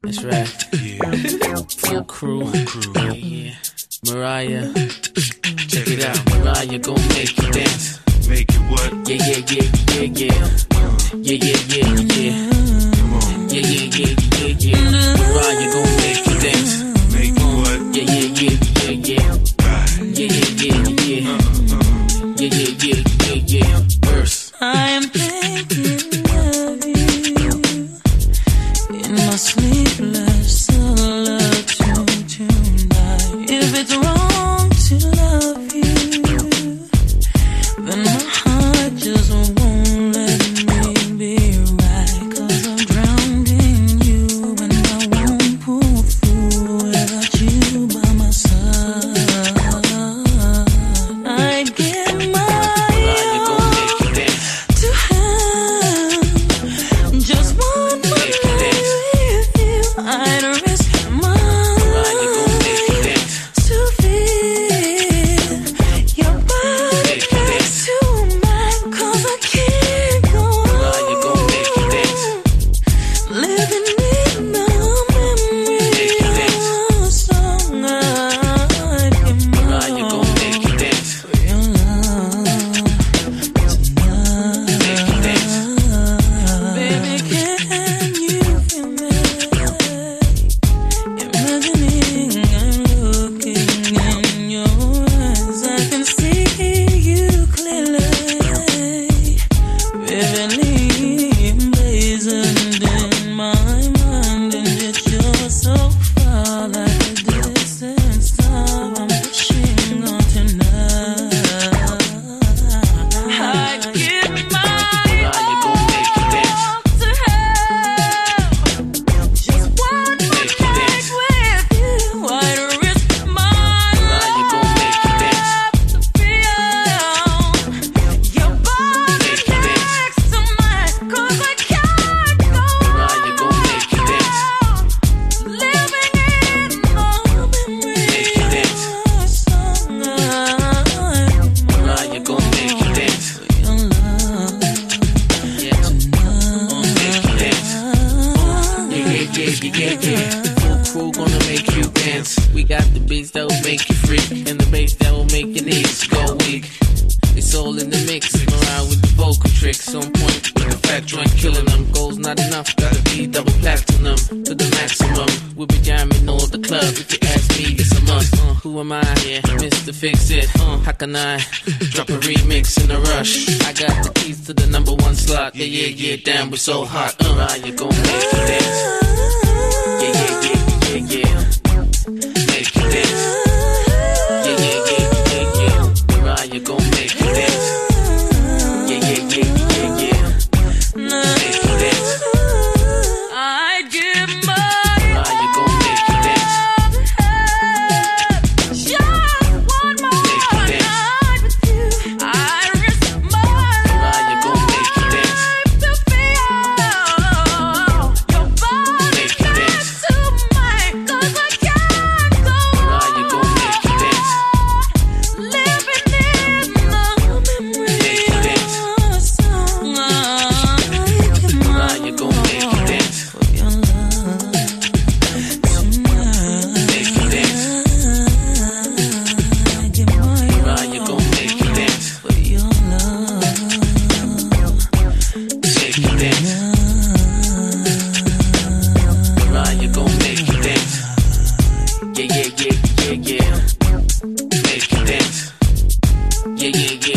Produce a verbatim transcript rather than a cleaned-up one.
That's right. Yeah. Full crew. Full crew. Yeah, yeah. Mariah. Check it out. Mariah gon' make you dance. Make it what? Yeah, yeah, yeah, yeah, yeah. Yeah, yeah, yeah, yeah. Come on. Yeah, yeah, yeah, yeah, yeah. Mariah gon' make you dance. Make it what? Yeah, yeah, yeah, yeah, yeah. Right. Yeah, yeah, yeah, yeah. Uh, uh. Yeah, yeah, yeah, yeah, yeah. Verse. I am thinking of you in my sleepless solitude tonight. If it's wrong to love you, then my heart just won't let me be right. 'Cause I'm drowned in you and I won't pull through without you by my side. I'd give my I drop a remix in a rush. I got the keys to the number one slot. Yeah, yeah, yeah, damn, we're so hot. Uh, Mariah gon' make you dance. Yeah, yeah, yeah, yeah, yeah. Make you dance. Yeah, yeah, yeah, yeah, yeah. Mariah gon' make you dance. Yeah, yeah, yeah, yeah, yeah. Make you dance. I'd give my Mariah gon' make you dance. Yeah, yeah,